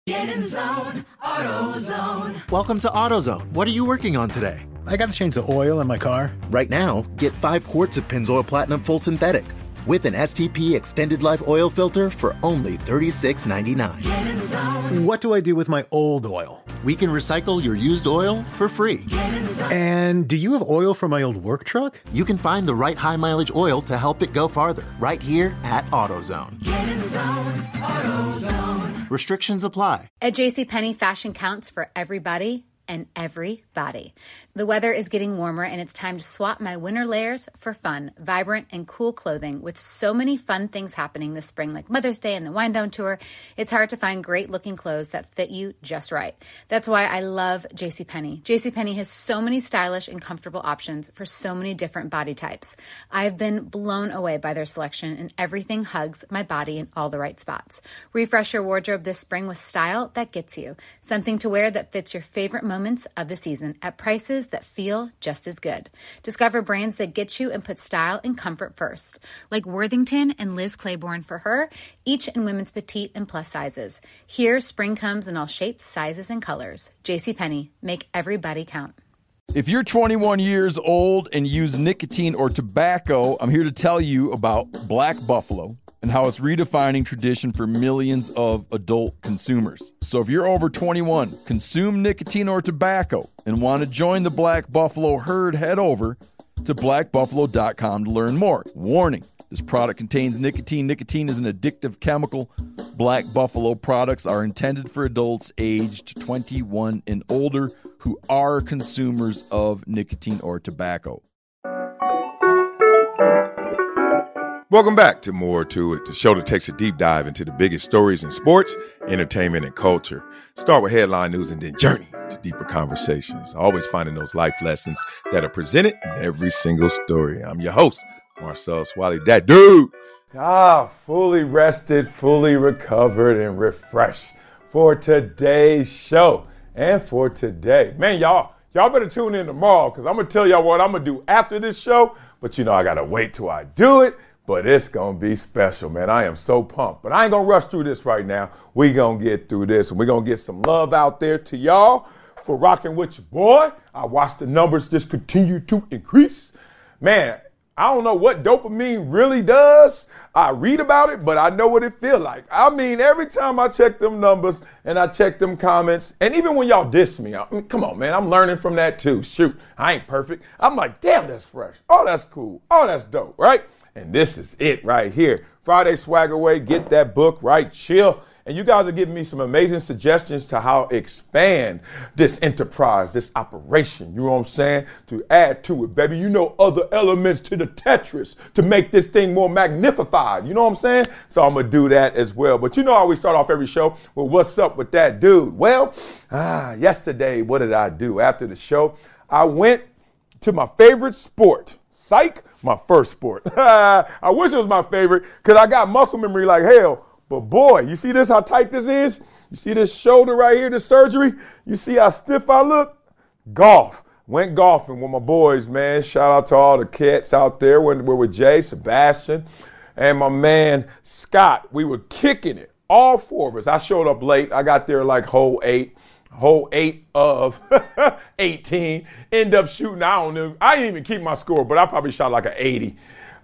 Get in zone, AutoZone. Welcome to AutoZone. What are you working on today? I got to change the oil in my car. Right now, get 5 quarts of Pennzoil Platinum Full Synthetic with an STP Extended Life Oil Filter for only $36.99. Get in zone. What do I do with my old oil? We can recycle your used oil for free. Get in zone. And do you have oil for my old work truck? You can find the right high-mileage oil to help it go farther right here at AutoZone. Get in zone, AutoZone. Restrictions apply. At JCPenney, fashion counts for everybody and everybody. The weather is getting warmer and it's time to swap my winter layers for fun, vibrant, and cool clothing. With so many fun things happening this spring, like Mother's Day and the Wind Down Tour, it's hard to find great looking clothes that fit you just right. That's why I love JCPenney. JCPenney has so many stylish and comfortable options for so many different body types. I've been blown away by their selection, and everything hugs my body in all the right spots. Refresh your wardrobe this spring with style that gets you. Something to wear that fits your favorite moments of the season at prices that feel just as good. Discover brands that get you and put style and comfort first, like Worthington and Liz Claiborne for her, each in women's petite and plus sizes. Here, spring comes in all shapes, sizes, and colors. JCPenney, make everybody count. If you're 21 years old and use nicotine or tobacco, I'm here to tell you about Black Buffalo and how it's redefining tradition for millions of adult consumers. So if you're over 21, consume nicotine or tobacco, and want to join the Black Buffalo herd, head over to blackbuffalo.com to learn more. Warning, this product contains nicotine. Nicotine is an addictive chemical. Black Buffalo products are intended for adults aged 21 and older who are consumers of nicotine or tobacco. Welcome back to More to It, the show that takes a deep dive into the biggest stories in sports, entertainment, and culture. Start with headline news and then journey to deeper conversations. Always finding those life lessons that are presented in every single story. I'm your host, Marcel Swally, that dude. Fully rested, fully recovered, and refreshed for today's show and for today. Man, y'all better tune in tomorrow because I'm going to tell y'all what I'm going to do after this show. But you know, I got to wait till I do it. But it's going to be special, man. I am so pumped. But I ain't going to rush through this right now. We going to get through this, and we're going to get some love out there to y'all for rocking with your boy. I watch the numbers just continue to increase. Man, I don't know what dopamine really does. I read about it, but I know what it feel like. I mean, every time I check them numbers and I check them comments, and even when y'all diss me, I mean, come on, man, I'm learning from that too. Shoot, I ain't perfect. I'm like, damn, that's fresh. Oh, that's cool. Oh, that's dope, right? And this is it right here. Friday Swagger Way, get that book, right? Chill. And you guys are giving me some amazing suggestions to how to expand this enterprise, this operation, you know what I'm saying? To add to it, baby. You know, other elements to the Tetris to make this thing more magnified. You know what I'm saying? So I'm going to do that as well. But you know how we start off every show? Well, what's up with that dude? Well, yesterday, what did I do? After the show, I went to my favorite sport. Psych, my first sport. I wish it was my favorite because I got muscle memory like hell. But boy, you see this, how tight this is? You see this shoulder right here, this surgery? You see how stiff I look? Golf. Went golfing with my boys, man. Shout out to all the cats out there. We're with Jay, Sebastian, and my man Scott. We were kicking it, all four of us. I showed up late. I got there like hole 8 of 18. End up shooting, I don't know. I didn't even keep my score, but I probably shot like an 80.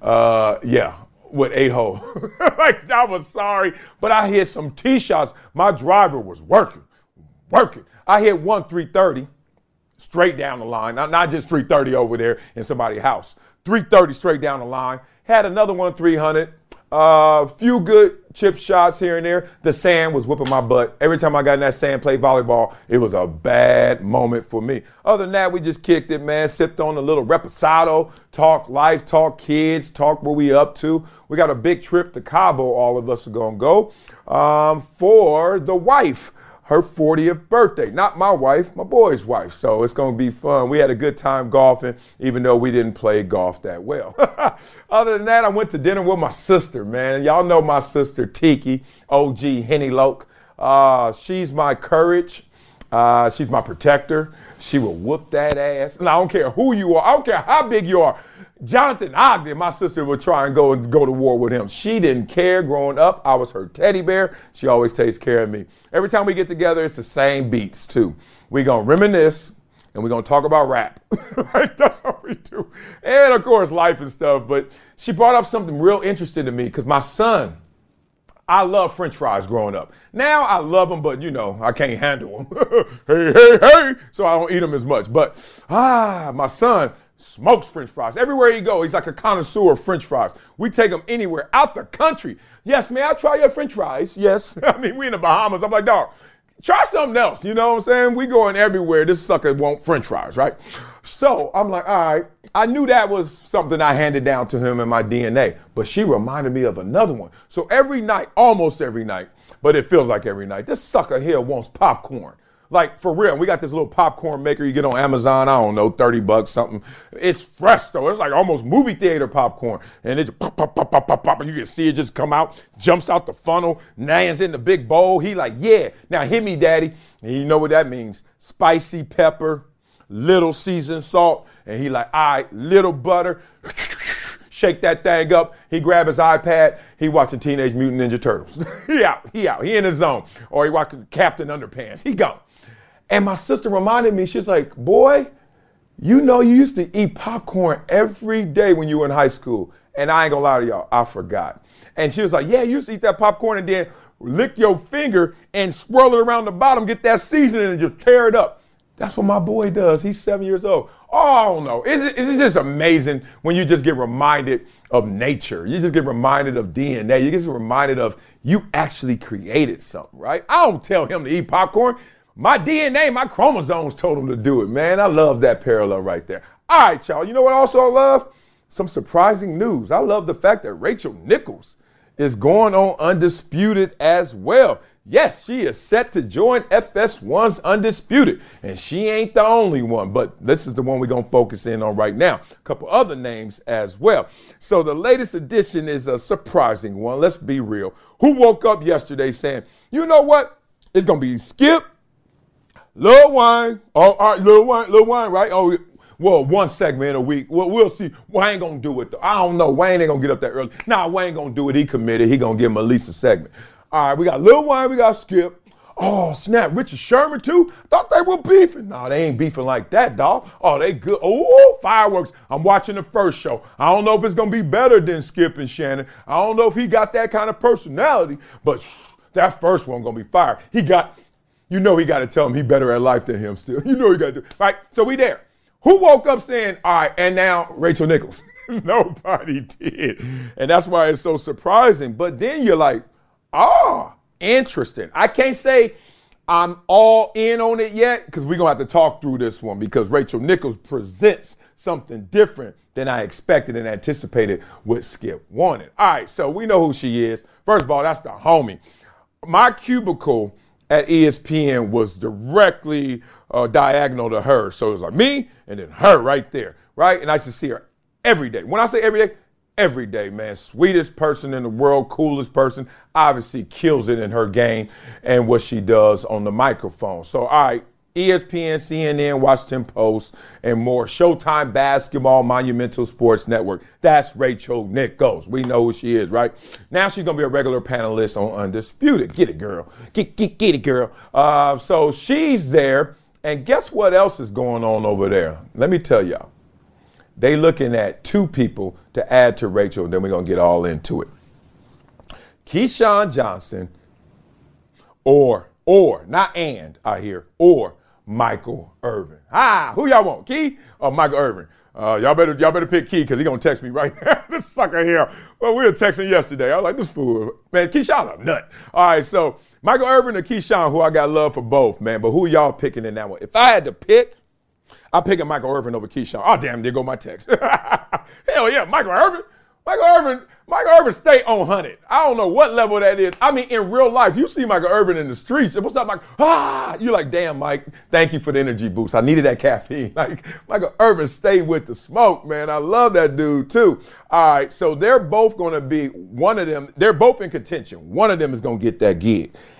With 8 holes. Like, I was sorry, but I hit some tee shots. My driver was working. I hit one 330 straight down the line. Not just 330 over there in somebody's house. 330 straight down the line. Had another one 300. Few good chip shots here and there. The sand was whipping my butt. Every time I got in that sand, played volleyball, it was a bad moment for me. Other than that, we just kicked it, man. Sipped on a little reposado, talk life, talk kids, talk where we up to. We got a big trip to Cabo, all of us are going to go, for the wife. Her 40th birthday. Not my wife, my boy's wife. So it's going to be fun. We had a good time golfing, even though we didn't play golf that well. Other than that, I went to dinner with my sister, man. Y'all know my sister, Tiki, OG Henny Loke. She's my courage. She's my protector. She will whoop that ass. And I don't care who you are. I don't care how big you are. Jonathan Ogden, my sister, would try and go to war with him. She didn't care growing up. I was her teddy bear. She always takes care of me. Every time we get together, it's the same beats, too. We're going to reminisce, and we're going to talk about rap. Right? That's what we do. And, of course, life and stuff. But she brought up something real interesting to me because my son, I love French fries growing up. Now I love them, but, I can't handle them. Hey. So I don't eat them as much. But, my son smokes French fries. Everywhere he goes, he's like a connoisseur of French fries. We take him anywhere, out the country. Yes, may I try your French fries? Yes. I mean, we in the Bahamas. I'm like, dog, try something else. You know what I'm saying? We going everywhere. This sucker want French fries, right? So I'm like, all right. I knew that was something I handed down to him in my DNA, but she reminded me of another one. So every night, almost every night, but it feels like every night, this sucker here wants popcorn. Like, for real, we got this little popcorn maker you get on Amazon, I don't know, $30, something. It's fresh, though. It's like almost movie theater popcorn. And it just pop, pop, pop, pop, pop, pop, and you can see it just come out, jumps out the funnel, lands in the big bowl. He like, yeah, now hit me, daddy. And you know what that means. Spicy pepper, little seasoned salt, and he like, all right, little butter. Shake that thing up. He grab his iPad. He watching Teenage Mutant Ninja Turtles. He out. He in his zone. Or he watching Captain Underpants. He gone. And my sister reminded me, she's like, boy, you used to eat popcorn every day when you were in high school. And I ain't gonna lie to y'all, I forgot. And she was like, yeah, you used to eat that popcorn and then lick your finger and swirl it around the bottom, get that seasoning and just tear it up. That's what my boy does. He's 7 years old. Oh, no. It's just amazing when you just get reminded of nature. You just get reminded of DNA. You get reminded of you actually created something, right? I don't tell him to eat popcorn. My DNA, my chromosomes told him to do it, man. I love that parallel right there. All right, y'all. You know what also I love? Some surprising news. I love the fact that Rachel Nichols is going on Undisputed as well. Yes, she is set to join FS1's Undisputed, and she ain't the only one, but this is the one we're going to focus in on right now. A couple other names as well. So the latest addition is a surprising one. Let's be real. Who woke up yesterday saying, you know what? It's going to be Skip, Lil Wayne. Oh, all right, Lil Wayne, right? Oh, well, one segment a week. Well, we'll see. Wayne going to do it, though. I don't know. Wayne ain't going to get up that early. Nah, Wayne going to do it. He committed. He going to give him at least a segment. All right, we got Lil Wayne, we got Skip. Oh, snap, Richard Sherman, too? Thought they were beefing. No, they ain't beefing like that, dog. Oh, they good. Oh, fireworks. I'm watching the first show. I don't know if it's going to be better than Skip and Shannon. I don't know if he got that kind of personality, but that first one going to be fire. He got to tell him he better at life than him still. You know he got to do it. Right, so we there. Who woke up saying, all right, and now Rachel Nichols? Nobody did. And that's why it's so surprising. But then you're like, interesting. I can't say I'm all in on it yet because we're going to have to talk through this one because Rachel Nichols presents something different than I expected and anticipated with Skip wanted. All right, so we know who she is. First of all, that's the homie. My cubicle at ESPN was directly diagonal to her. So it was like me and then her right there, right? And I used to see her every day. When I say every day, man. Sweetest person in the world, coolest person. Obviously kills it in her game and what she does on the microphone. So, all right, ESPN, CNN, Washington Post, and more. Showtime Basketball, Monumental Sports Network. That's Rachel Nichols. We know who she is, right? Now she's going to be a regular panelist on Undisputed. Get it, girl. Get it, girl. So she's there. And guess what else is going on over there? Let me tell y'all. They looking at two people to add to Rachel, then we're going to get all into it. Keyshawn Johnson or Michael Irvin. Who y'all want, Key or Michael Irvin? Y'all better pick Key because he going to text me right now. This sucker here. Well, we were texting yesterday. I was like, this fool, man, Keyshawn a nut. All right, so Michael Irvin or Keyshawn, who I got love for both, man. But who y'all picking in that one? If I had to pick, I'm picking Michael Irvin over Keyshawn. Oh, damn, there go my text. Hell yeah, Michael Irvin. Michael Irvin stay on 100. I don't know what level that is. I mean, in real life, you see Michael Irvin in the streets. What's up, Mike? You're like, damn, Mike, thank you for the energy boost. I needed that caffeine. Like, Michael Irvin stay with the smoke, man. I love that dude, too. All right, so they're both going to be they're both in contention. One of them is going to get that gig.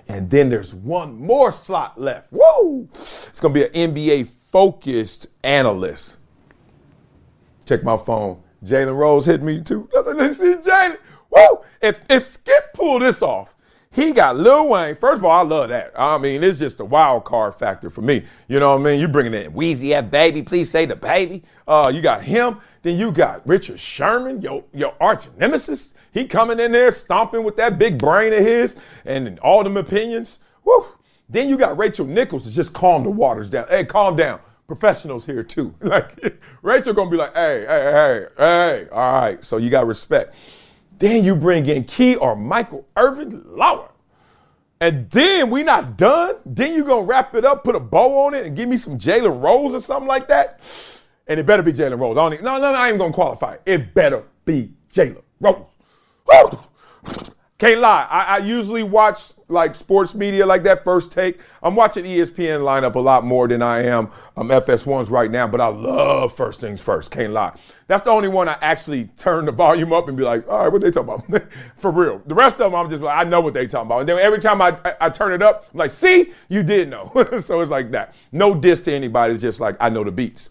And then there's one more slot left. Whoa! It's going to be an NBA-focused analyst. Check my phone. Jalen Rose hit me too. Let's see Jalen. Woo! If Skip pulled this off, he got Lil Wayne. First of all, I love that. I mean, it's just a wild card factor for me. You know what I mean? You bringing in Weezy F Baby, please say the baby. You got him. Then you got Richard Sherman, your arch nemesis. He coming in there stomping with that big brain of his and all them opinions. Woo! Then you got Rachel Nichols to just calm the waters down. Hey, calm down. Professionals here too. Like Rachel gonna be like, hey, all right. So you got respect. Then you bring in Key or Michael Irvin Lauer. And then we not done. Then you gonna wrap it up, put a bow on it, and give me some Jalen Rose or something like that. And it better be Jalen Rose. I ain't gonna qualify it. It better be Jalen Rose. Woo! Can't lie. I usually watch like sports media like that, First Take. I'm watching ESPN lineup a lot more than I am FS1s right now, but I love First Things First. Can't lie. That's the only one I actually turn the volume up and be like, all right, what they talking about? For real. The rest of them, I'm just like, I know what they talking about. And then every time I turn it up, I'm like, see, you did know. So it's like that. No diss to anybody. It's just like, I know the beats.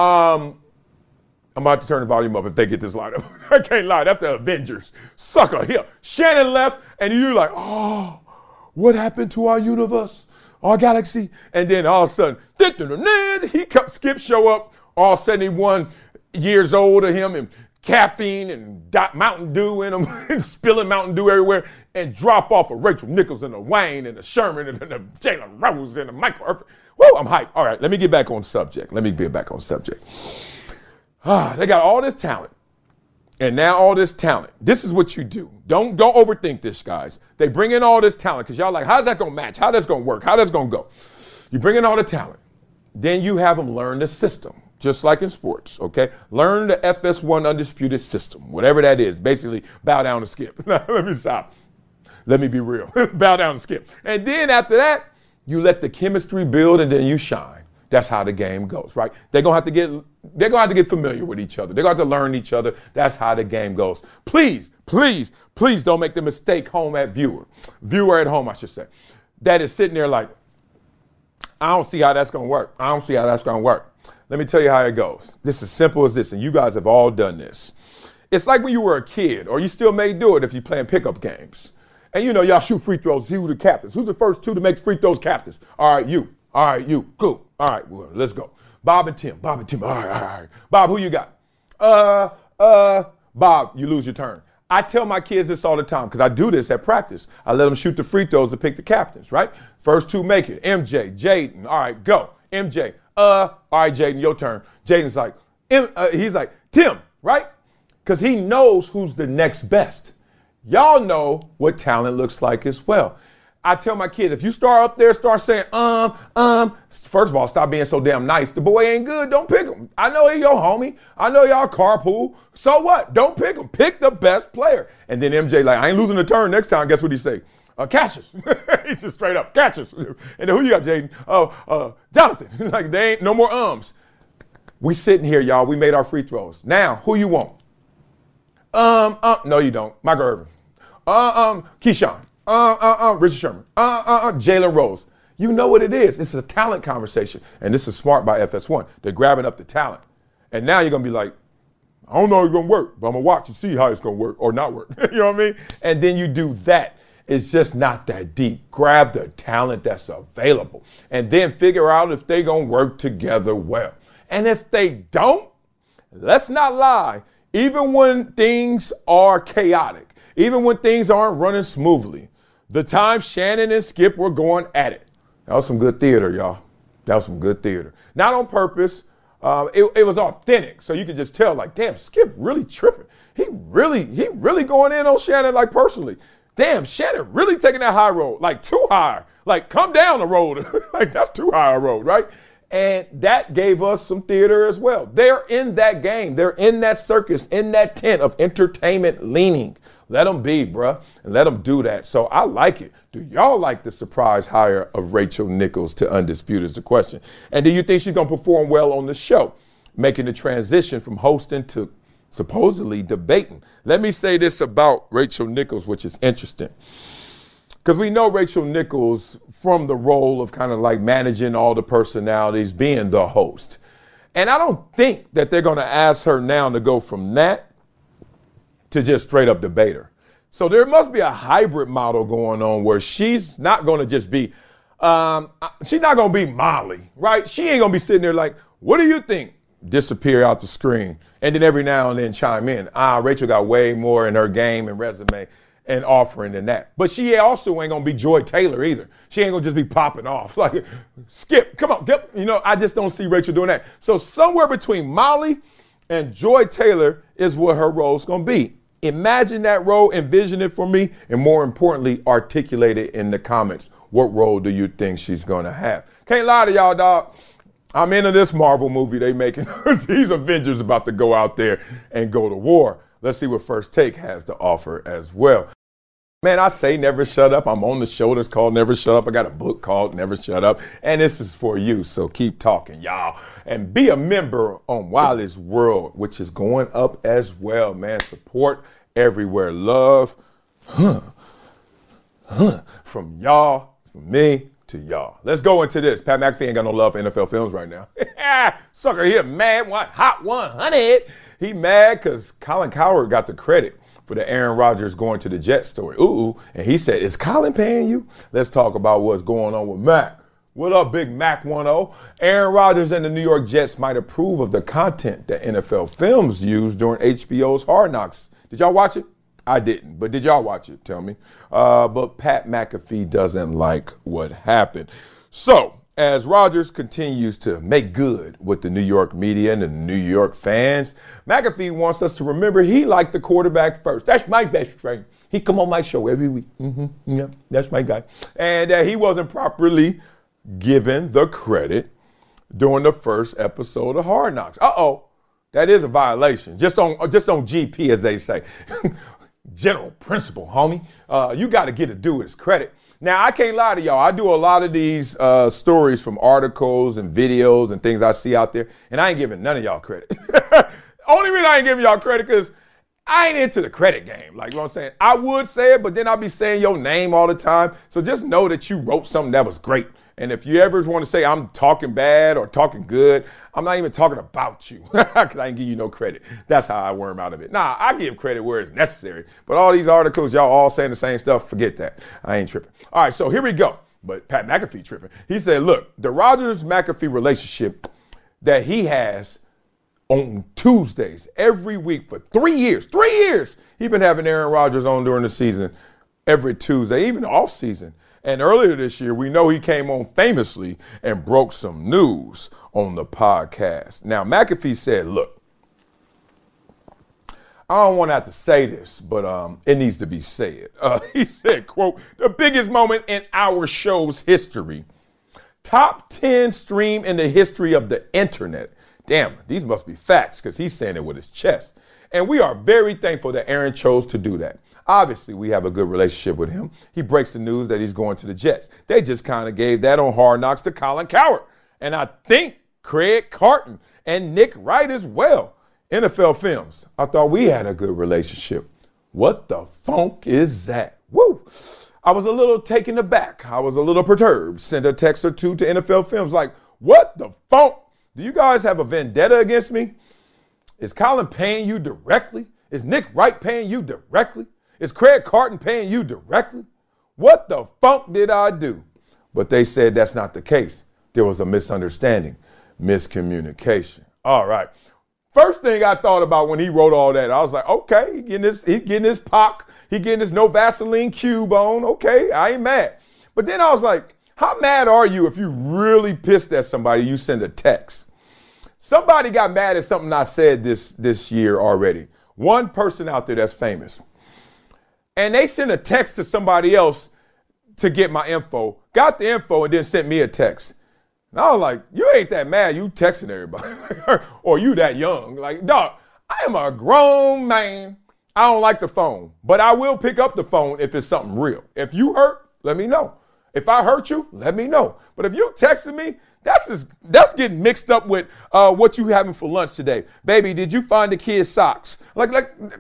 I'm about to turn the volume up if they get this lineup. I can't lie. That's the Avengers. Sucker. Here. Shannon left, and you're like, oh, what happened to our universe, our galaxy? And then all of a sudden, Skip show up, all 71 years old of him, and caffeine and Mountain Dew in him, and spilling Mountain Dew everywhere, and drop off of Rachel Nichols and the Wayne and the Sherman and the Jalen Rose and the Michael Irvin. Woo, I'm hyped. All right, let me get back on subject. They got all this talent, and now all this talent. This is what you do. Don't overthink this, guys. They bring in all this talent because y'all like, how's that going to match? How that's going to work? How that's going to go? You bring in all the talent. Then you have them learn the system, just like in sports, okay? Learn the FS1 Undisputed system, whatever that is. Basically, bow down and skip. Let me stop. Let me be real. Bow down and skip. And then after that, you let the chemistry build, and then you shine. That's how the game goes, right? They're gonna have to get familiar with each other. They're gonna have to learn each other. That's how the game goes. Please don't make the mistake viewer at home, I should say, that is sitting there like, I don't see how that's gonna work. Let me tell you how it goes. This is simple as this, and you guys have all done this. It's like when you were a kid, or you still may do it if you're playing pickup games. And you know, y'all shoot free throws, see who the captains. Who's the first two to make free throws captains? All right, you. Cool. All right, well, let's go. Bob and Tim. All right. Bob, who you got? Bob, you lose your turn. I tell my kids this all the time because I do this at practice. I let them shoot the free throws to pick the captains, right? First two make it. MJ, Jaden. All right, go. MJ. All right, Jaden, your turn. Jaden's like, he's like, Tim, right? Because he knows who's the next best. Y'all know what talent looks like as well. I tell my kids, if you start up there, start saying, first of all, stop being so damn nice. The boy ain't good. Don't pick him. I know he your homie. I know y'all carpool. So what? Don't pick him. Pick the best player. And then MJ like, I ain't losing the turn next time. Guess what he say? Cassius. He's just straight up, Cassius. And then who you got, Jaden? Jonathan. Like, they ain't no more ums. We sitting here, y'all. We made our free throws. Now, who you want? No, you don't. Michael Irvin. Keyshawn. Richard Sherman. Jalen Rose. You know what it is. It's a talent conversation. And this is smart by FS1. They're grabbing up the talent. And now you're going to be like, I don't know how it's going to work, but I'm going to watch and see how it's going to work or not work. You know what I mean? And then you do that. It's just not that deep. Grab the talent that's available and then figure out if they're going to work together well. And if they don't, let's not lie. Even when things are chaotic, even when things aren't running smoothly, the time Shannon and Skip were going at it, that was some good theater, y'all. That was some good theater. Not on purpose. It was authentic. So you could just tell, like, damn, Skip really tripping. He really going in on Shannon, like, personally. Damn, Shannon really taking that high road, like, too high. Like, come down the road. Like, that's too high a road, right? And that gave us some theater as well. They're in that game. They're in that circus, in that tent of entertainment leaning. Let them be, bruh, and let them do that. So I like it. Do y'all like the surprise hire of Rachel Nichols to Undisputed is the question. And do you think she's going to perform well on the show, making the transition from hosting to supposedly debating? Let me say this about Rachel Nichols, which is interesting. Because we know Rachel Nichols from the role of kind of like managing all the personalities, being the host. And I don't think that they're going to ask her now to go from that to just straight up debater. So there must be a hybrid model going on where she's not going to just be, she's not going to be Molly, right? She ain't going to be sitting there like, what do you think? Disappear out the screen. And then every now and then chime in. Rachel got way more in her game and resume and offering than that. But she also ain't going to be Joy Taylor either. She ain't going to just be popping off. Like, Skip, come on, get, I just don't see Rachel doing that. So somewhere between Molly and Joy Taylor is what her role's going to be. Imagine that role, envision it for me, and more importantly, articulate it in the comments. What role do you think she's going to have? Can't lie to y'all, dog. I'm into this Marvel movie they making. These Avengers about to go out there and go to war. Let's see what First Take has to offer as well. Man, I say never shut up. I'm on the show that's called Never Shut Up. I got a book called Never Shut Up. And this is for you, so keep talking, y'all. And be a member on Wiley's World, which is going up as well, man. Support everywhere. Love from y'all, from me to y'all. Let's go into this. Pat McAfee ain't got no love for NFL Films right now. Sucker here, mad, hot 100. He mad because Colin Cowherd got the credit for the Aaron Rodgers going to the Jets story. And he said, is Colin paying you? Let's talk about what's going on with Mac. What up, Big Mac 1-0? Aaron Rodgers and the New York Jets might approve of the content that NFL Films used during HBO's Hard Knocks. Did y'all watch it? I didn't, but did y'all watch it? Tell me. But Pat McAfee doesn't like what happened. So, as Rodgers continues to make good with the New York media and the New York fans, McAfee wants us to remember he liked the quarterback first. That's my best friend. He come on my show every week. Yeah, that's my guy. And he wasn't properly given the credit during the first episode of Hard Knocks. That is a violation. Just on GP, as they say. General principle, homie. You got to get a dude his credit. Now, I can't lie to y'all. I do a lot of these stories from articles and videos and things I see out there, and I ain't giving none of y'all credit. Only reason I ain't giving y'all credit because I ain't into the credit game. Like, you know what I'm saying? I would say it, but then I'll be saying your name all the time. So just know that you wrote something that was great. And if you ever want to say I'm talking bad or talking good, I'm not even talking about you because I ain't give you no credit. That's how I worm out of it. Nah, I give credit where it's necessary. But all these articles, y'all all saying the same stuff, forget that. I ain't tripping. All right, so here we go. But Pat McAfee tripping. He said, look, the Rodgers-McAfee relationship that he has on Tuesdays every week for 3 years. 3 years. He's been having Aaron Rodgers on during the season every Tuesday, even off season. And earlier this year, we know he came on famously and broke some news on the podcast. Now, McAfee said, look, I don't want to have to say this, but it needs to be said. He said, quote, the biggest moment in our show's history. Top 10 stream in the history of the internet. Damn, these must be facts because he's saying it with his chest. And we are very thankful that Aaron chose to do that. Obviously, we have a good relationship with him. He breaks the news that he's going to the Jets. They just kind of gave that on Hard Knocks to Colin Cowherd. And I think Craig Carton and Nick Wright as well. NFL Films, I thought we had a good relationship. What the funk is that? Woo! I was a little taken aback. I was a little perturbed. Sent a text or two to NFL Films like, what the funk? Do you guys have a vendetta against me? Is Colin paying you directly? Is Nick Wright paying you directly? Is Craig Carton paying you directly? What the funk did I do? But they said that's not the case. There was a misunderstanding, miscommunication. All right. First thing I thought about when he wrote all that, I was like, okay, he getting his POC, he getting his no Vaseline cube on. Okay, I ain't mad. But then I was like, how mad are you if you really pissed at somebody, you send a text? Somebody got mad at something I said this year already. One person out there that's famous. And they sent a text to somebody else to get my info, got the info, and then sent me a text. And I was like, you ain't that mad, you texting everybody. Or you that young. Like, dog, I am a grown man. I don't like the phone. But I will pick up the phone if it's something real. If you hurt, let me know. If I hurt you, let me know. But if you texting me, that's getting mixed up with what you having for lunch today. Baby, did you find the kids' socks? Like,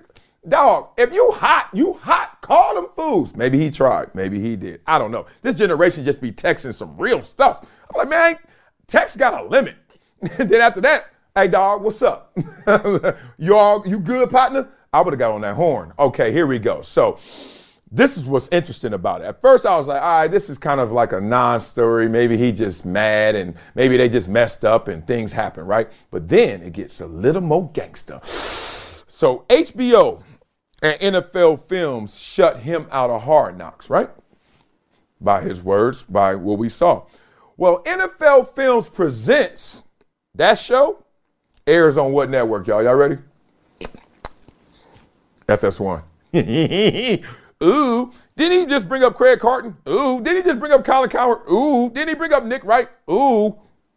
Dog, if you hot, you hot. Call them fools. Maybe he tried. Maybe he did. I don't know. This generation just be texting some real stuff. I'm like, man, text got a limit. Then after that, hey, dog, what's up? You good, partner? I would have got on that horn. Okay, here we go. So this is what's interesting about it. At first, I was like, all right, this is kind of like a non-story. Maybe he just mad and maybe they just messed up and things happen, right? But then it gets a little more gangster. So HBO and NFL Films shut him out of Hard Knocks, right? By his words, by what we saw. Well, NFL Films presents that show, airs on what network, y'all? Y'all ready? FS1. Ooh, didn't he just bring up Craig Carton? Ooh, didn't he just bring up Colin Cowherd? Ooh, didn't he bring up Nick Wright? Ooh.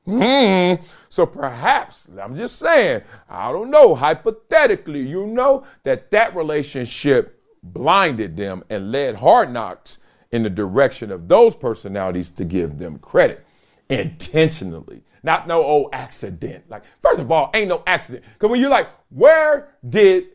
So perhaps, I'm just saying, I don't know, hypothetically, you know that relationship blinded them and led Hard Knocks in the direction of those personalities to give them credit intentionally. Not no old accident. Like, first of all, ain't no accident. Because when you're like, where did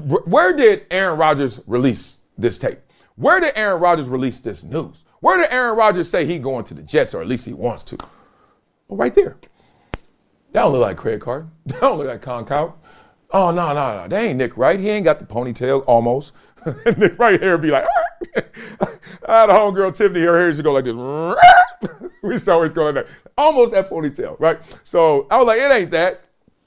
Aaron Rodgers release this tape? Where did Aaron Rodgers release this news? Where did Aaron Rodgers say he going to the Jets, or at least he wants to? Well, right there. That don't look like Craig Carton. That don't look like Colin Cowherd. Oh, no. That ain't Nick Wright. He ain't got the ponytail, almost. Nick Wright hair be like, I had a homegirl, Tiffany, her hair used to go like this. We used to always go like that. Almost that ponytail, right? So I was like, it ain't that.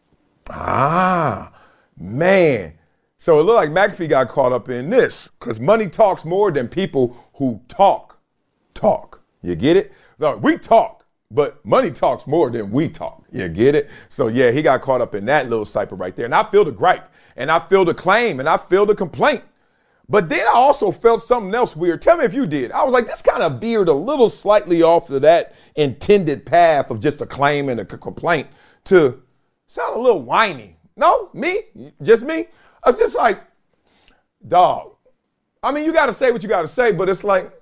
Ah, man. So it looked like McAfee got caught up in this because money talks more than people who talk. You get it? No, we talk, but money talks more than we talk. You get it? So, yeah, he got caught up in that little cipher right there. And I feel the gripe, and I feel the claim, and I feel the complaint. But then I also felt something else weird. Tell me if you did. I was like, this kind of veered a little slightly off of that intended path of just a claim and a complaint to sound a little whiny. No, me? Just me? I was just like, dog. I mean, you got to say what you got to say, but it's like,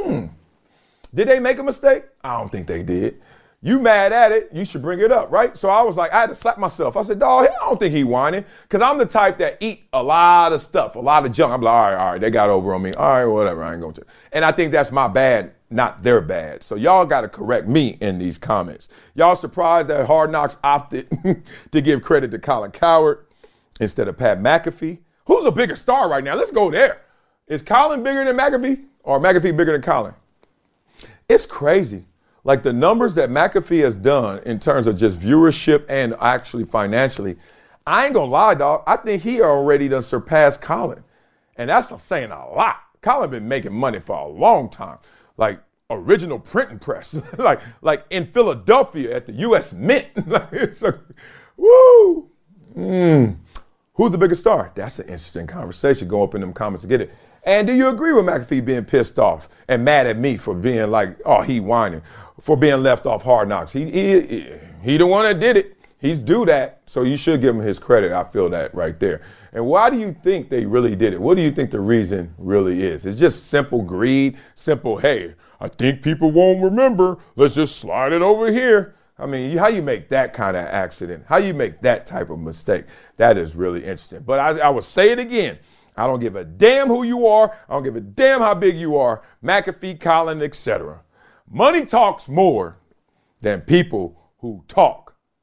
did they make a mistake? I don't think they did. You mad at it, you should bring it up, right? So I was like, I had to slap myself. I said, dog, I don't think he whining. Because I'm the type that eat a lot of stuff, a lot of junk. I'm like, all right, they got over on me. All right, whatever, I ain't going to. And I think that's my bad, not their bad. So y'all got to correct me in these comments. Y'all surprised that Hard Knocks opted to give credit to Colin Cowherd instead of Pat McAfee? Who's a bigger star right now? Let's go there. Is Colin bigger than McAfee or McAfee bigger than Colin? It's crazy. Like the numbers that McAfee has done in terms of just viewership and actually financially, I ain't gonna lie, dog. I think he already done surpassed Colin. And that's saying a lot. Colin been making money for a long time. Like original printing press. like in Philadelphia at the U.S. Mint. It's a, woo. Who's the biggest star? That's an interesting conversation. Go up in them comments and get it. And do you agree with McAfee being pissed off and mad at me for being like, oh, he whining, for being left off Hard Knocks? He the one that did it. He's due that. So you should give him his credit. I feel that right there. And why do you think they really did it? What do you think the reason really is? It's just simple greed, simple, hey, I think people won't remember. Let's just slide it over here. I mean, how you make that kind of accident? How you make that type of mistake? That is really interesting. But I will say it again. I don't give a damn who you are. I don't give a damn how big you are. McAfee, Colin, etc. Money talks more than people who talk.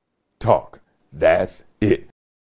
That's it.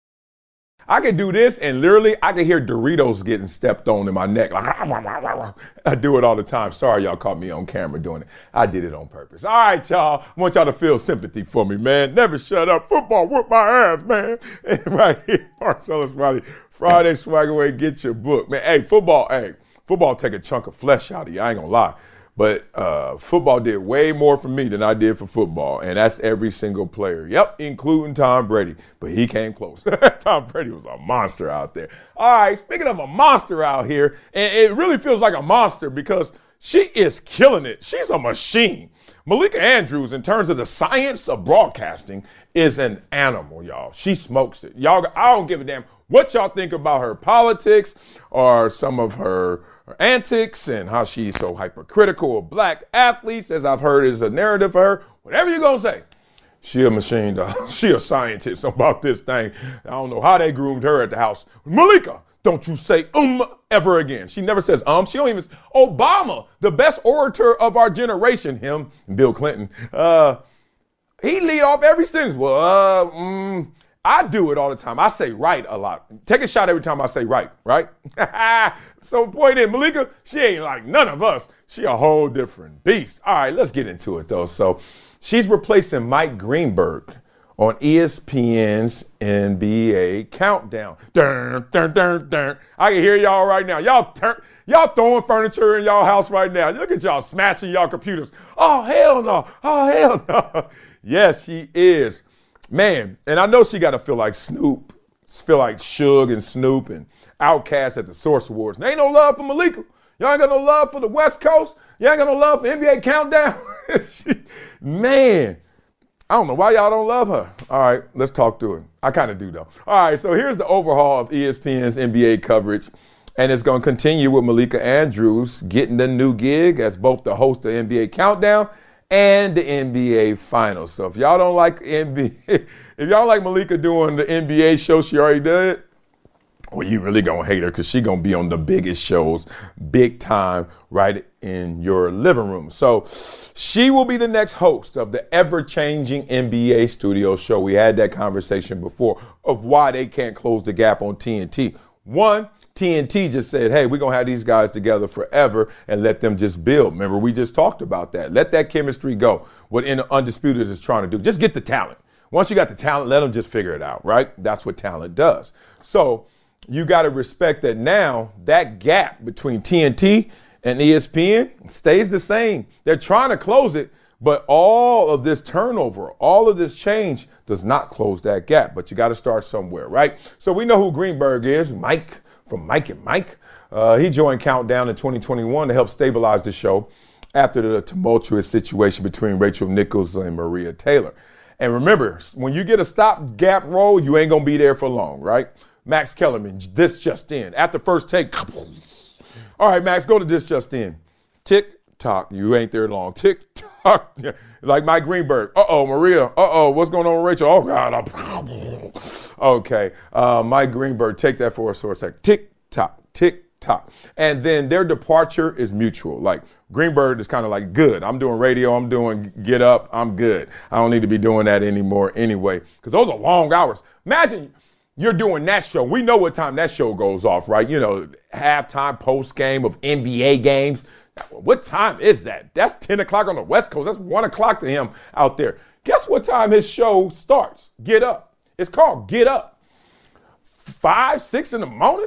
I could do this and literally I could hear Doritos getting stepped on in my neck. Like, I do it all the time. Sorry y'all caught me on camera doing it. I did it on purpose. All right, y'all. I want y'all to feel sympathy for me, man. Never shut up. Football whoop my ass, man. And right here, Marcellus Friday Swag Away, get your book. Man, hey, football take a chunk of flesh out of you. I ain't gonna lie. But football did way more for me than I did for football. And that's every single player. Yep, including Tom Brady. But he came close. Tom Brady was a monster out there. All right, speaking of a monster out here, and it really feels like a monster because she is killing it. She's a machine. Malika Andrews, in terms of the science of broadcasting, is an animal, y'all. She smokes it. Y'all, I don't give a damn what y'all think about her politics or some of her antics and how she's so hypercritical of black athletes, as I've heard is a narrative for her. Whatever you're going to say. She a machine, dog. She a scientist about this thing. I don't know how they groomed her at the house. Malika, Don't you say ever again. She never says She don't even. Obama, the best orator of our generation, him and Bill Clinton, he lead off every sentence. Well, I do it all the time. I say right a lot. Take a shot every time I say right? So point in, Malika, she ain't like none of us. She a whole different beast. All right, let's get into it though. So she's replacing Mike Greenberg on ESPN's NBA Countdown. Dun, dun, dun, dun. I can hear y'all right now. Y'all throwing furniture in y'all house right now. Look at y'all smashing y'all computers. Oh, hell no. Oh, hell no. Yes, she is. Man, and I know she got to feel like Snoop, feel like Suge and Snoop and Outkast at the Source Awards. There ain't no love for Malika. Y'all ain't got no love for the West Coast. You ain't got no love for NBA Countdown. Man, I don't know why y'all don't love her. All right, let's talk through it. I kind of do, though. All right, so here's the overhaul of ESPN's NBA coverage, and it's going to continue with Malika Andrews getting the new gig as both the host of NBA Countdown and the NBA Finals. So if y'all don't like NBA, if y'all like Malika doing the NBA show she already did, well, you really gonna hate her because she gonna be on the biggest shows, big time, right in your living room. So she will be the next host of the ever-changing NBA studio show. We had that conversation before of why they can't close the gap on TNT. One, TNT just said, hey, we're going to have these guys together forever and let them just build. Remember, we just talked about that. Let that chemistry go. What Undisputed is trying to do, just get the talent. Once you got the talent, let them just figure it out, right? That's what talent does. So you got to respect that now that gap between TNT and ESPN stays the same. They're trying to close it, but all of this turnover, all of this change does not close that gap. But you got to start somewhere, right? So we know who Greenberg is, Mike. From Mike and Mike. He joined Countdown in 2021 to help stabilize the show after the tumultuous situation between Rachel Nichols and Maria Taylor. And remember, when you get a stopgap role, you ain't going to be there for long, right? Max Kellerman, this just in. At the first take, all right, Max, go to this just in. Tick tock, you ain't there long. Tick tock, like Mike Greenberg. Uh-oh, Maria. Uh-oh, what's going on with Rachel? Oh, God. Okay, Mike Greenberg, take that for us for a sec. Tick tock, tick tock. And then their departure is mutual. Like Greenberg is kind of like, good. I'm doing radio. I'm doing Get Up. I'm good. I don't need to be doing that anymore anyway, because those are long hours. Imagine you're doing that show. We know what time that show goes off, right? You know, halftime, post game of NBA games. What time is that? That's 10 o'clock on the West Coast. That's 1 o'clock to him out there. Guess what time his show starts? Get Up. It's called Get Up. 5, 6 in the morning?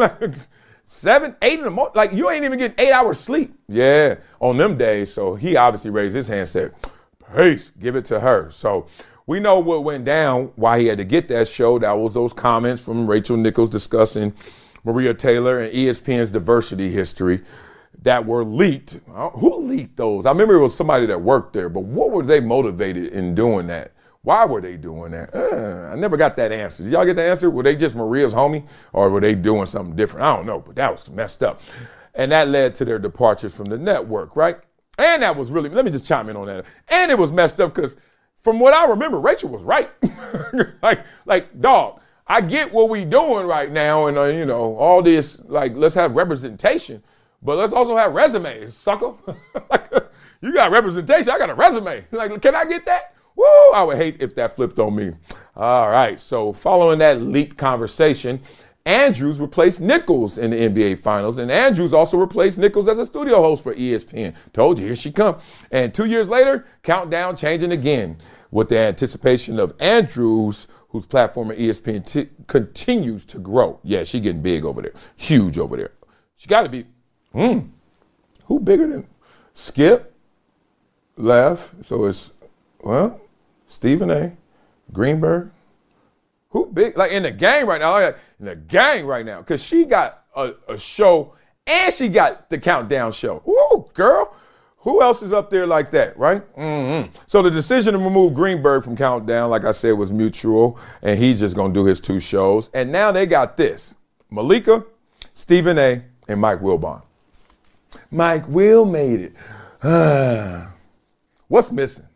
7, 8 in the morning? Like, you ain't even getting 8 hours sleep. Yeah, on them days. So he obviously raised his hand and said, peace, give it to her. So we know what went down, why he had to get that show. That was those comments from Rachel Nichols discussing Maria Taylor and ESPN's diversity history that were leaked. Who leaked those? I remember it was somebody that worked there, but what were they motivated in doing that? Why were they doing that? I never got that answer. Did y'all get the answer? Were they just Maria's homie or were they doing something different? I don't know, but that was messed up. And that led to their departures from the network, right? And that was really, let me just chime in on that. And it was messed up because from what I remember, Rachel was right. like, dog, I get what we doing right now and, all this, like, let's have representation, but let's also have resumes, sucker. Like, you got representation, I got a resume. Like, can I get that? Woo, I would hate if that flipped on me. All right, so following that leaked conversation, Andrews replaced Nichols in the NBA Finals, and Andrews also replaced Nichols as a studio host for ESPN. Told you, here she come. And 2 years later, Countdown changing again with the anticipation of Andrews, whose platform at ESPN continues to grow. Yeah, she getting big over there, huge over there. She got to be, who bigger than Skip? Left, so it's, well, Stephen A., Greenberg. Who big? Like in the game right now. In the game right now. Because she got a show and she got the Countdown show. Woo, girl. Who else is up there like that, right? So the decision to remove Greenberg from Countdown, like I said, was mutual. And he's just going to do his 2 shows. And now they got this. Malika, Stephen A., and Mike Wilbon. Mike Will made it. What's missing?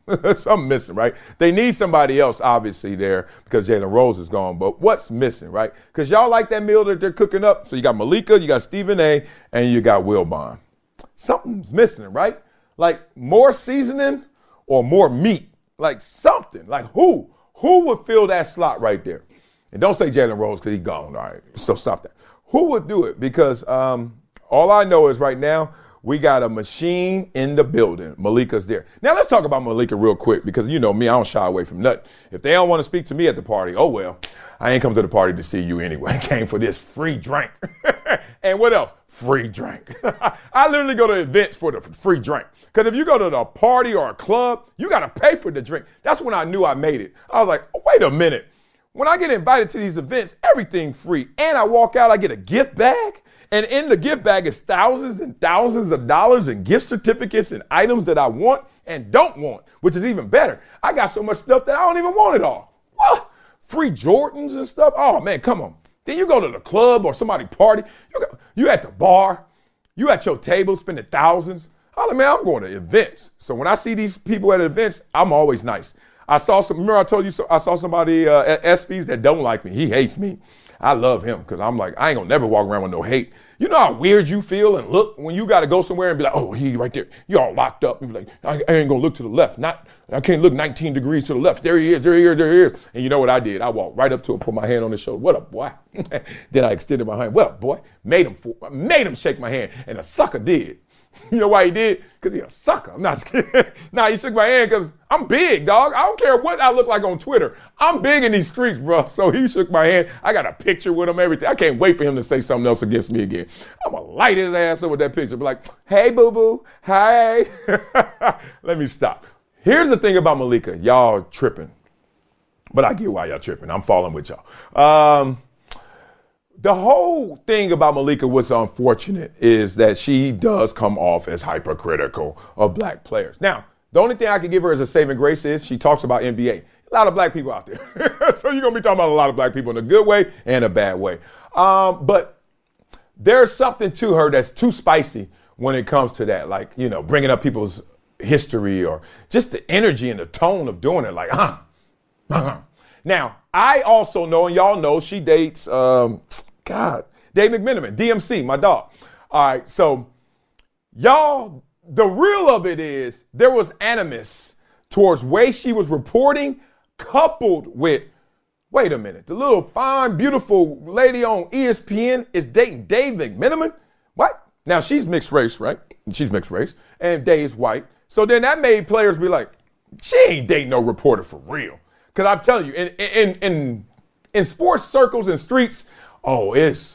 Something missing, right? They need somebody else, obviously, there because Jalen Rose is gone. But what's missing, right? Because y'all like that meal that they're cooking up. So you got Malika, you got Stephen A., and you got Wilbon. Something's missing, right? Like more seasoning or more meat. Like something. Like who? Who would fill that slot right there? And don't say Jalen Rose because he's gone. All right, so stop that. Who would do it? Because all I know is right now we got a machine in the building. Malika's there. Now let's talk about Malika real quick because you know me, I don't shy away from nothing. If they don't want to speak to me at the party, oh well, I ain't come to the party to see you anyway. I came for this free drink. And what else? Free drink. I literally go to events for the free drink. Because if you go to a party or a club, you got to pay for the drink. That's when I knew I made it. I was like, oh, wait a minute. When I get invited to these events, everything free. And I walk out, I get a gift bag. And in the gift bag is thousands and thousands of dollars and gift certificates and items that I want and don't want, which is even better. I got so much stuff that I don't even want it all. What? Free Jordans and stuff? Oh, man, come on. Then you go to the club or somebody party. You at the bar. You at your table spending thousands. I'm like, man, I'm going to events. So when I see these people at events, I'm always nice. Remember I told you, I saw somebody at ESPYs that don't like me. He hates me. I love him because I'm like, I ain't gonna never walk around with no hate. You know how weird you feel and look when you got to go somewhere and be like, oh, he right there. You all locked up. You be like, I ain't gonna look to the left. I can't look 19 degrees to the left. There he is. There he is. There he is. And you know what I did? I walked right up to him, put my hand on his shoulder. What up, boy? Then I extended my hand. What up, boy? Made him shake my hand, and the sucker did. You know why he did? Because he's a sucker. I'm not scared. Nah, he shook my hand because I'm big, dog. I don't care what I look like on Twitter. I'm big in these streets, bro. So he shook my hand. I got a picture with him, everything. I can't wait for him to say something else against me again. I'm going to light his ass up with that picture. Be like, hey, boo-boo. Hey. Let me stop. Here's the thing about Malika. Y'all tripping. But I get why y'all tripping. I'm falling with y'all. The whole thing about Malika, what's unfortunate is that she does come off as hypercritical of black players. Now, the only thing I can give her as a saving grace is she talks about NBA. A lot of black people out there. So you're going to be talking about a lot of black people in a good way and a bad way. But there's something to her that's too spicy when it comes to that. Like, you know, bringing up people's history or just the energy and the tone of doing it. Like, Now, I also know, and y'all know, she dates, Dave McMenamin, DMC, my dog. All right, so y'all, the real of it is there was animus towards way she was reporting, coupled with, wait a minute, the little fine, beautiful lady on ESPN is dating Dave McMenamin? What? Now, she's mixed race, right? She's mixed race, and Dave's white. So then that made players be like, she ain't dating no reporter for real. Because I'm telling you, in sports circles and streets, oh, it's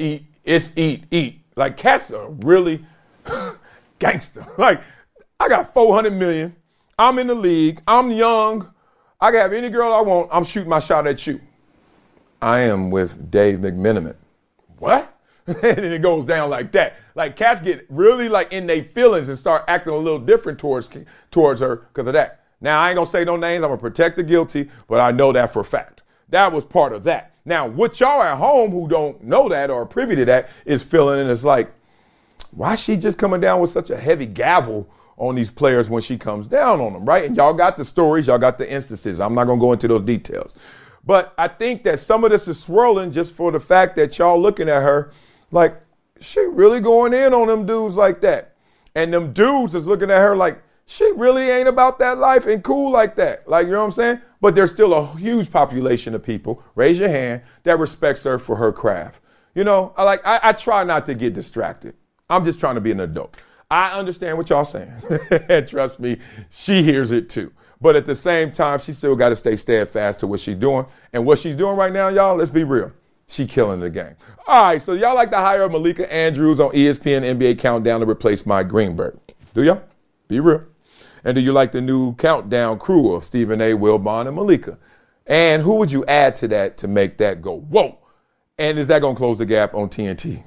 eat. Like, cats are really gangster. Like, I got 400 million. I'm in the league. I'm young. I can have any girl I want. I'm shooting my shot at you. I am with Dave McMenamin. What? And then it goes down like that. Like, cats get really, like, in their feelings and start acting a little different towards her because of that. Now, I ain't going to say no names. I'm going to protect the guilty, but I know that for a fact. That was part of that. Now, what y'all at home who don't know that or are privy to that is feeling, and it's like, why is she just coming down with such a heavy gavel on these players when she comes down on them, right? And y'all got the stories, y'all got the instances. I'm not going to go into those details. But I think that some of this is swirling just for the fact that y'all looking at her like, she really going in on them dudes like that. And them dudes is looking at her like, she really ain't about that life and cool like that. Like, you know what I'm saying? But there's still a huge population of people, raise your hand, that respects her for her craft. You know, I try not to get distracted. I'm just trying to be an adult. I understand what y'all saying. And trust me, she hears it too. But at the same time, she still got to stay steadfast to what she's doing. And what she's doing right now, y'all, let's be real. She killing the game. All right, so y'all like to hire Malika Andrews on ESPN NBA Countdown to replace Mike Greenberg. Do y'all? Be real. And do you like the new countdown crew of Stephen A., Wilbon, and Malika? And who would you add to that to make that go, whoa? And is that going to close the gap on TNT?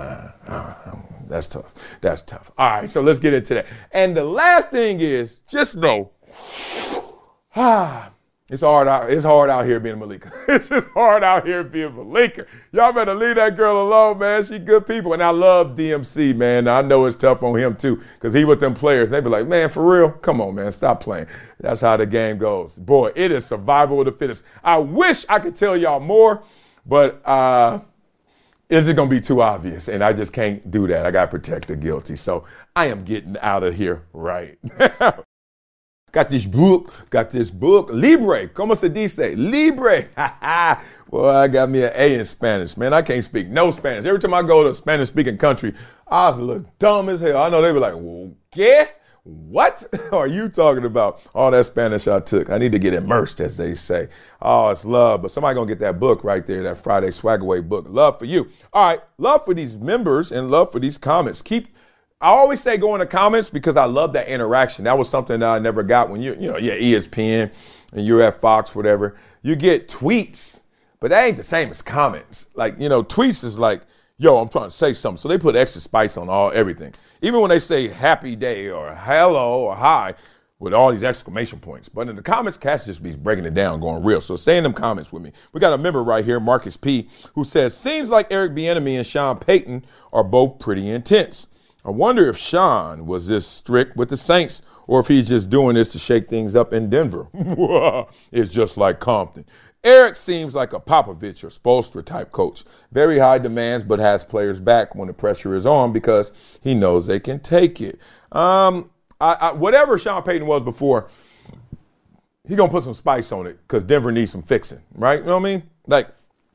That's tough. That's tough. All right, so let's get into that. And the last thing is, just know, It's hard out here being Malika. It's just hard out here being Malika. Y'all better leave that girl alone, man. She good people. And I love DMC, man. I know it's tough on him, too, because he with them players. They be like, man, for real? Come on, man. Stop playing. That's how the game goes. Boy, it is survival of the fittest. I wish I could tell y'all more, but it's just going to be too obvious, and I just can't do that. I got to protect the guilty. So I am getting out of here right now. Got this book. Libre. ¿Cómo se dice? Libre. Boy, I got me an A in Spanish. Man, I can't speak no Spanish. Every time I go to a Spanish-speaking country, I look dumb as hell. I know they be like, well, ¿qué? What are you talking about? All that Spanish I took. I need to get immersed, as they say. Oh, it's love. But somebody going to get that book right there, that Friday Swag Away book. Love for you. All right. Love for these members and love for these comments. I always say go in the comments because I love that interaction. That was something that I never got when you're ESPN and you're at Fox, whatever. You get tweets, but that ain't the same as comments. Like, tweets is like, yo, I'm trying to say something. So they put extra spice on everything. Even when they say happy day or hello or hi with all these exclamation points. But in the comments, Cass just be breaking it down, going real. So stay in them comments with me. We got a member right here, Marcus P., who says, seems like Eric Bieniemy and Sean Payton are both pretty intense. I wonder if Sean was this strict with the Saints or if he's just doing this to shake things up in Denver. It's just like Compton. Eric seems like a Popovich or Spoelstra type coach. Very high demands, but has players back when the pressure is on because he knows they can take it. Whatever Sean Payton was before, he going to put some spice on it because Denver needs some fixing, right? You know what I mean? Like,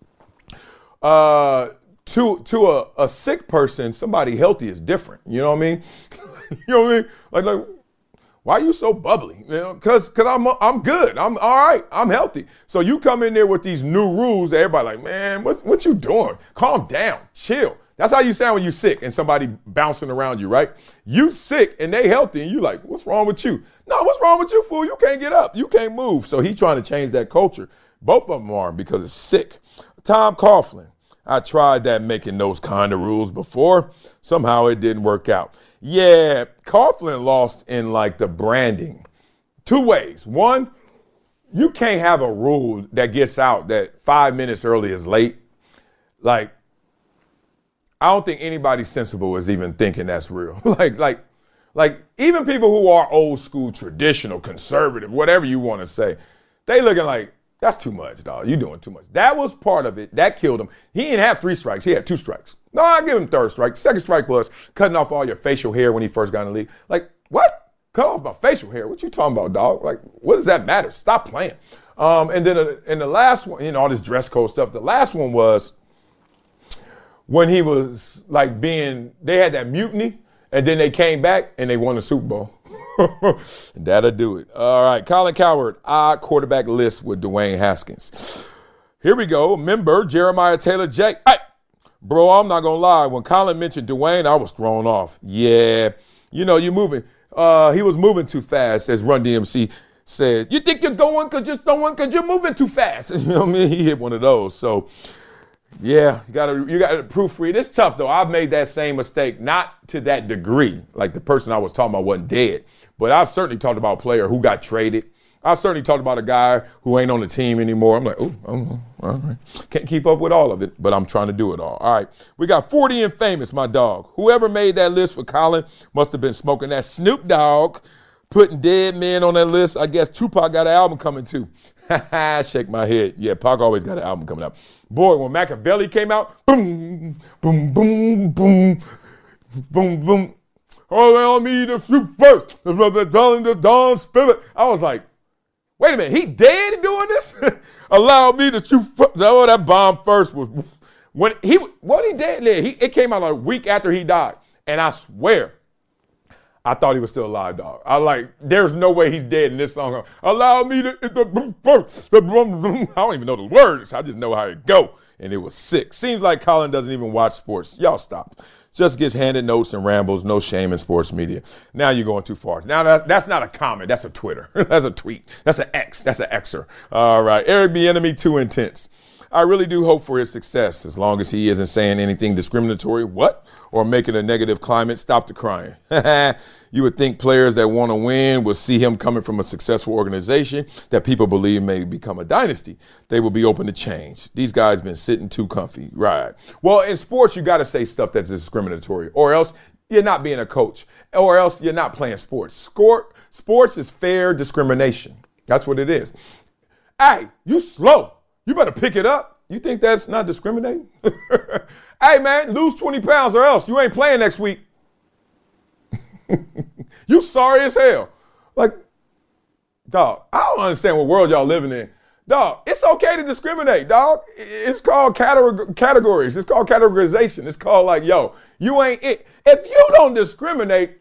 to a sick person, somebody healthy is different. You know what I mean? You know what I mean? Like, why are you so bubbly? Because I'm good. I'm all right. I'm healthy. So you come in there with these new rules that everybody like, man, what you doing? Calm down. Chill. That's how you sound when you're sick and somebody bouncing around you, right? You sick and they healthy and you like, what's wrong with you? No, what's wrong with you, fool? You can't get up. You can't move. So he's trying to change that culture. Both of them are because it's sick. Tom Coughlin. I tried that making those kind of rules before. Somehow it didn't work out. Yeah, Coughlin lost in like the branding. Two ways. One, you can't have a rule that gets out that 5 minutes early is late. Like, I don't think anybody sensible is even thinking that's real. like even people who are old school, traditional, conservative, whatever you want to say, they looking like, that's too much, dog. You doing too much. That was part of it. That killed him. He didn't have 3 strikes. He had 2 strikes. No, I give him 3rd strike. 2nd strike was cutting off all your facial hair when he first got in the league. Like, what? Cut off my facial hair? What you talking about, dog? Like, what does that matter? Stop playing. And then in the last one, all this dress code stuff, the last one was when he was like they had that mutiny, and then they came back and they won the Super Bowl. That'll do it. All right, Colin Cowherd, odd quarterback list with Dwayne Haskins. Here we go. Member Jeremiah Taylor Jake. Hey, bro, I'm not going to lie. When Colin mentioned Dwayne, I was thrown off. Yeah, you're moving. He was moving too fast, as Run DMC said. You think you're going because you're moving too fast. You know what I mean? He hit one of those. So, yeah, you got to proofread. It's tough, though. I've made that same mistake, not to that degree. Like the person I was talking about wasn't dead. But I've certainly talked about a player who got traded. I've certainly talked about a guy who ain't on the team anymore. I'm like, all right. Can't keep up with all of it, but I'm trying to do it all. All right. We got 40 and famous, my dog. Whoever made that list for Colin must have been smoking that Snoop Dogg, putting dead men on that list. I guess Tupac got an album coming too. Shake my head. Yeah, Pac always got an album coming out. Boy, when Machiavelli came out, boom, boom, boom, boom, boom, boom. Allow me to shoot first. The Dawn Spirit. I was like, wait a minute, he dead doing this? Allow me to shoot first. Oh, that bomb first was when he dead there. It came out like a week after he died. And I swear, I thought he was still alive, dog. There's no way he's dead in this song. Allow me to first. I don't even know the words. I just know how it go. And it was sick. Seems like Colin doesn't even watch sports. Y'all stop. Just gets handed notes and rambles. No shame in sports media. Now you're going too far. Now that's not a comment. That's a Twitter. That's a tweet. That's an X. That's an Xer. All right. Eric Bieniemy, too intense. I really do hope for his success, as long as he isn't saying anything discriminatory, or making a negative climate. Stop the crying. You would think players that want to win will see him coming from a successful organization that people believe may become a dynasty. They will be open to change. These guys been sitting too comfy. Right. Well, in sports, you got to say stuff that's discriminatory, or else you're not being a coach, or else you're not playing sports. Sports is fair discrimination. That's what it is. Hey, you slow. You better pick it up. You think that's not discriminating? Hey, man, lose 20 pounds or else you ain't playing next week. You sorry as hell. Like, dog, I don't understand what world y'all living in. Dog, it's okay to discriminate, dog. It's called categories. It's called categorization. It's called like, yo, you ain't it. If you don't discriminate,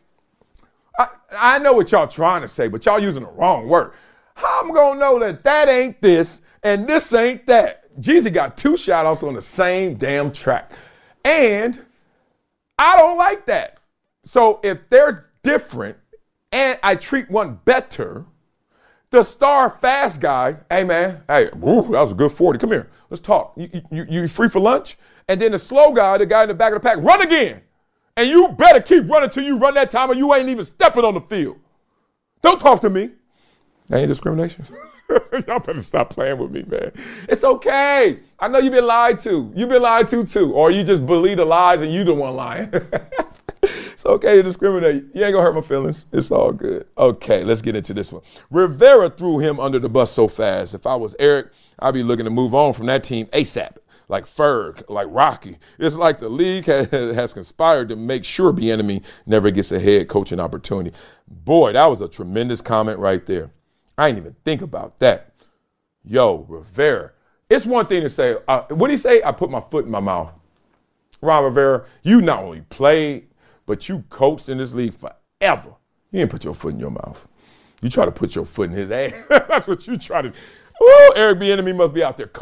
I know what y'all trying to say, but y'all using the wrong word. How I'm going to know that ain't this and this ain't that? Jeezy got 2 shout-outs on the same damn track. And I don't like that. So if they're different and I treat one better, the star fast guy, hey, man, hey, ooh, that was a good 40. Come here. Let's talk. You free for lunch? And then the slow guy, the guy in the back of the pack, run again. And you better keep running till you run that time or you ain't even stepping on the field. Don't talk to me. That ain't discrimination. Y'all better stop playing with me, man. It's okay. I know you've been lied to. You've been lied to too. Or you just believe the lies and you the one lying. It's okay to discriminate. You ain't gonna hurt my feelings. It's all good. Okay, let's get into this one. Rivera threw him under the bus so fast. If I was Eric, I'd be looking to move on from that team ASAP. Like Ferg, like Rocky. It's like the league has conspired to make sure Bieniemy never gets a head coaching opportunity. Boy, that was a tremendous comment right there. I didn't even think about that. Yo, Rivera. It's one thing to say, what did he say? I put my foot in my mouth. Ron Rivera, you not only played, but you coached in this league forever. You didn't put your foot in your mouth. You try to put your foot in his ass. That's what you try to. Oh, Eric Bieniemy must be out there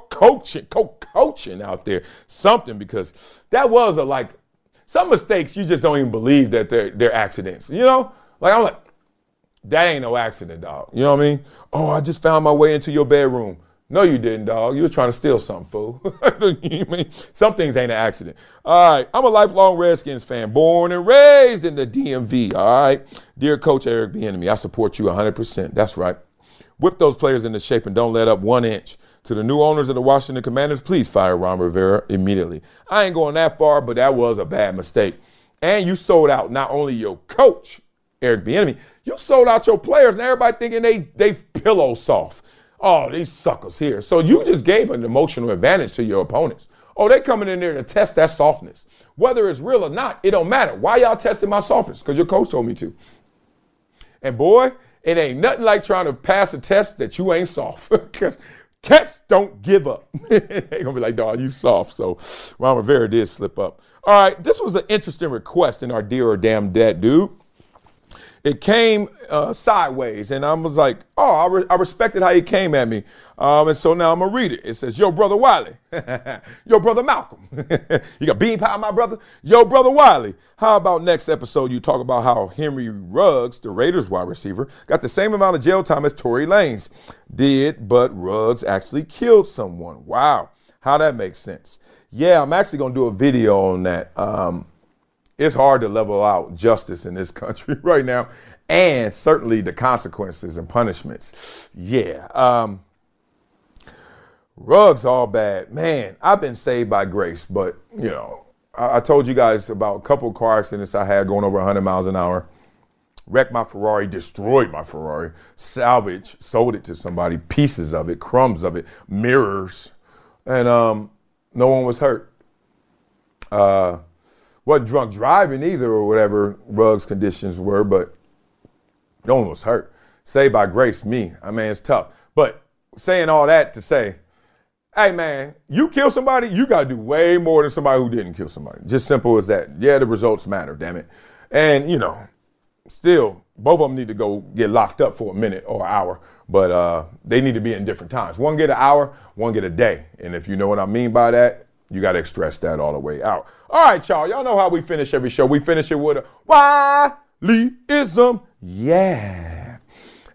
coaching out there something, because that was some mistakes you just don't even believe that they're accidents. You know, like I'm like, that ain't no accident, dog. You know what I mean? Oh, I just found my way into your bedroom. No, you didn't, dog. You were trying to steal something, fool. You mean? Some things ain't an accident. All right, I'm a lifelong Redskins fan, born and raised in the DMV. All right, dear Coach Eric Bieniemy, I support you 100%. That's right. Whip those players into shape and don't let up 1 inch. To the new owners of the Washington Commanders, please fire Ron Rivera immediately. I ain't going that far, but that was a bad mistake. And you sold out not only your coach, Eric Bieniemy, you sold out your players, and everybody thinking they pillow soft. Oh, these suckers here. So you just gave an emotional advantage to your opponents. Oh, they coming in there to test that softness. Whether it's real or not, it don't matter. Why y'all testing my softness? Because your coach told me to. And boy, it ain't nothing like trying to pass a test that you ain't soft. Because cats don't give up. They gonna be like, dog, you soft. So Ron Rivera did slip up. All right, this was an interesting request in our Dear or Damn Dad Dude. It came sideways, and I was like, oh, I respected how he came at me. And so now I'm going to read it. It says, yo, Brother Wiley. Yo, Brother Malcolm. You got bean pie, my brother? Yo, Brother Wiley. How about next episode you talk about how Henry Ruggs, the Raiders wide receiver, got the same amount of jail time as Tory Lanez did, but Ruggs actually killed someone. Wow. How that makes sense. Yeah, I'm actually going to do a video on that. It's hard to level out justice in this country right now, and certainly the consequences and punishments. Yeah. Ruggs all bad. Man, I've been saved by grace, but, you know, I told you guys about a couple of car accidents I had going over 100 miles an hour. Wrecked my Ferrari, destroyed my Ferrari, salvage, sold it to somebody, pieces of it, crumbs of it, mirrors, and no one was hurt. Wasn't drunk driving either, or whatever Ruggs' conditions were, but no one was hurt. Saved by grace, me. I mean, it's tough. But saying all that to say, hey, man, you kill somebody, you got to do way more than somebody who didn't kill somebody. Just simple as that. Yeah, the results matter, damn it. And, you know, still, both of them need to go get locked up for a minute or an hour, but they need to be in different times. One get an hour, one get a day. And if you know what I mean by that, you got to express that all the way out. All right, y'all. Y'all know how we finish every show. We finish it with a Wileyism. Yeah.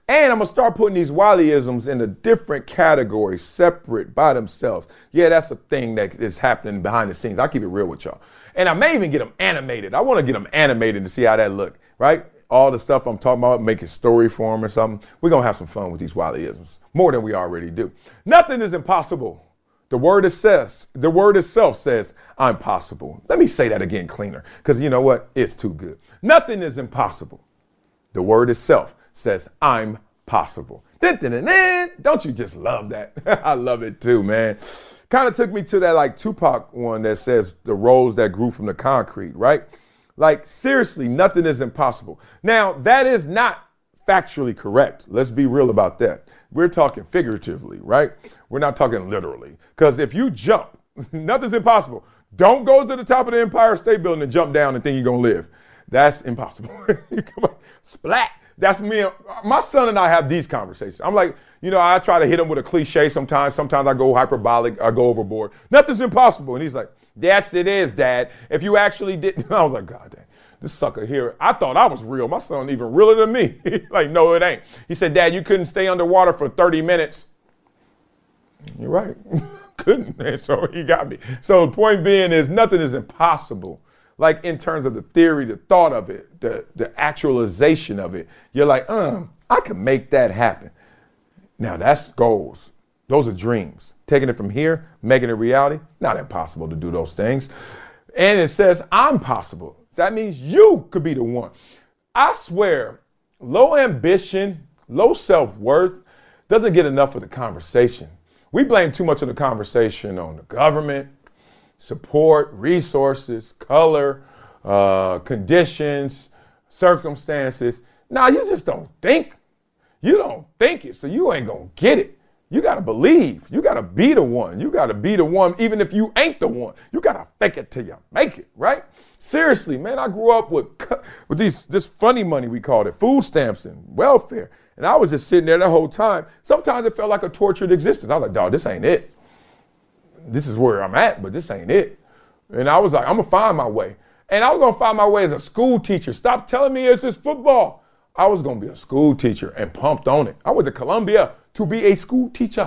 And I'm going to start putting these Wileyisms into different categories, separate by themselves. Yeah, that's a thing that is happening behind the scenes. I'll keep it real with y'all. And I may even get them animated. I want to get them animated to see how that look, right? All the stuff I'm talking about, make a story for them or something. We're going to have some fun with these Wileyisms, more than we already do. Nothing is impossible. The word itself says, I'm possible. Let me say that again cleaner, because you know what? It's too good. Nothing is impossible. The word itself says, I'm possible. Don't you just love that? I love it too, man. Kind of took me to that like Tupac one that says the rose that grew from the concrete, right? Like seriously, nothing is impossible. Now, that is not factually correct. Let's be real about that. We're talking figuratively, right? We're not talking literally. Because if you jump, nothing's impossible. Don't go to the top of the Empire State Building and jump down and think you're going to live. That's impossible. Come on. Splat. That's me. My son and I have these conversations. I'm like, I try to hit him with a cliche sometimes. Sometimes I go hyperbolic. I go overboard. Nothing's impossible. And he's like, yes, it is, Dad. If you actually did. I was like, God dang, this sucker here. I thought I was real. My son even realer than me. Like, no, it ain't. He said, Dad, you couldn't stay underwater for 30 minutes. You're right. Couldn't. And so he got me. So the point being is nothing is impossible. Like in terms of the theory, the thought of it, the actualization of it, you're like, I can make that happen. Now that's goals. Those are dreams. Taking it from here, making it reality, not impossible to do those things. And it says, I'm possible. That means you could be the one. I swear, low ambition, low self-worth doesn't get enough of the conversation. We blame too much of the conversation on the government, support, resources, color, conditions, circumstances. Now, you just don't think. You don't think it, so you ain't gonna get it. You gotta believe. You gotta be the one. You gotta be the one, even if you ain't the one. You gotta fake it till you make it, right? Seriously, man, I grew up with this funny money, we called it, food stamps and welfare. And I was just sitting there the whole time. Sometimes it felt like a tortured existence. I was like, dog, this ain't it. This is where I'm at, but this ain't it. And I was like, I'm gonna find my way. And I was gonna find my way as a school teacher. Stop telling me it's this football. I was gonna be a school teacher and pumped on it. I went to Columbia to be a school teacher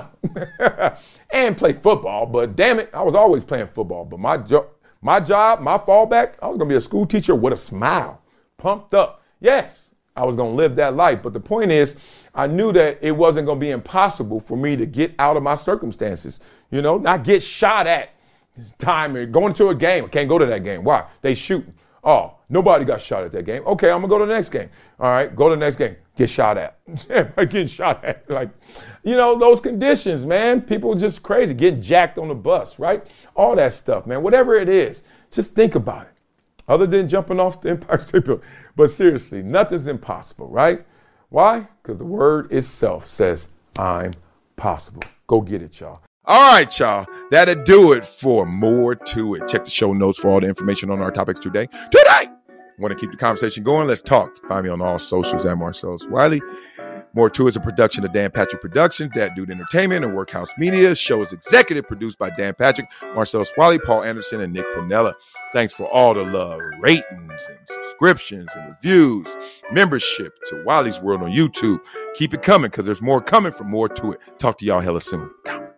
and play football, but damn it, I was always playing football. But my job, my fallback, I was gonna be a school teacher with a smile, pumped up. Yes, I was gonna live that life. But the point is, I knew that it wasn't gonna be impossible for me to get out of my circumstances, not get shot at. Time going to a game. I can't go to that game. Why? They shooting. Oh, nobody got shot at that game. Okay, I'm gonna go to the next game. All right, go to the next game. Get shot at. Getting shot at. Like, those conditions, man. People are just crazy. Getting jacked on the bus, right? All that stuff, man. Whatever it is, just think about it. Other than jumping off the Empire State Building. But seriously, nothing's impossible, right? Why? Because the word itself says, I'm possible. Go get it, y'all. All right, y'all. That'll do it for More To It. Check the show notes for all the information on our topics today. Want to keep the conversation going? Let's talk. Find me on all socials at Marcellus Wiley. More To It is a production of Dan Patrick Productions, Dat Dude Entertainment, and Workhouse Media. The show is executive produced by Dan Patrick, Marcellus Wiley, Paul Anderson, and Nick Pinella. Thanks for all the love, ratings, and subscriptions, and reviews, membership to Wiley's World on YouTube. Keep it coming, because there's more coming from More To It. Talk to y'all hella soon.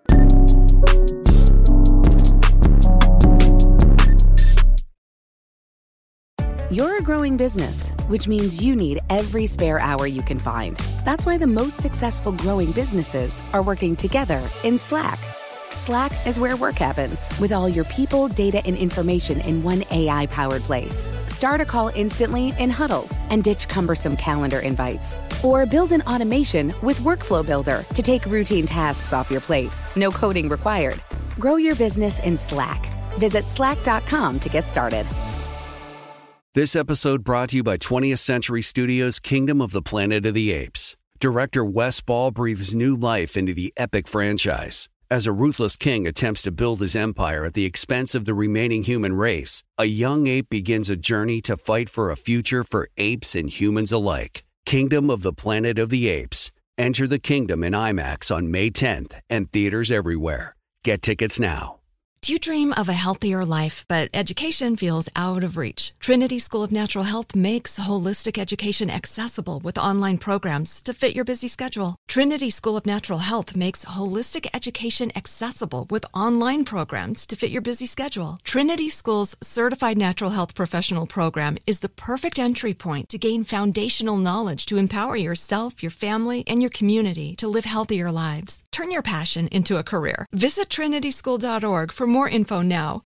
You're a growing business, which means you need every spare hour you can find. That's why the most successful growing businesses are working together in Slack. Slack is where work happens, with all your people, data, and information in one AI-powered place. Start a call instantly in huddles and ditch cumbersome calendar invites. Or build an automation with Workflow Builder to take routine tasks off your plate. No coding required. Grow your business in Slack. Visit slack.com to get started. This episode brought to you by 20th Century Studios' Kingdom of the Planet of the Apes. Director Wes Ball breathes new life into the epic franchise. As a ruthless king attempts to build his empire at the expense of the remaining human race, a young ape begins a journey to fight for a future for apes and humans alike. Kingdom of the Planet of the Apes. Enter the kingdom in IMAX on May 10th and theaters everywhere. Get tickets now. Do you dream of a healthier life, but education feels out of reach? Trinity School of Natural Health makes holistic education accessible with online programs to fit your busy schedule. Trinity School of Natural Health makes holistic education accessible with online programs to fit your busy schedule. Trinity School's Certified Natural Health Professional Program is the perfect entry point to gain foundational knowledge to empower yourself, your family, and your community to live healthier lives. Turn your passion into a career. Visit trinityschool.org for more info now